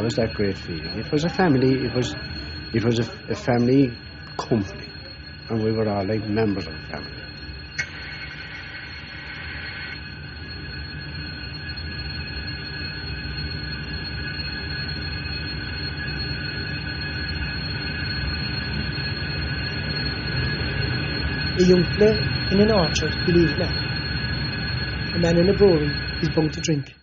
was that great feeling. It was a family. It was a family company, and we were all like members of the family. A young fella in an orchard, believe it. A man in a brewery is bound to drink.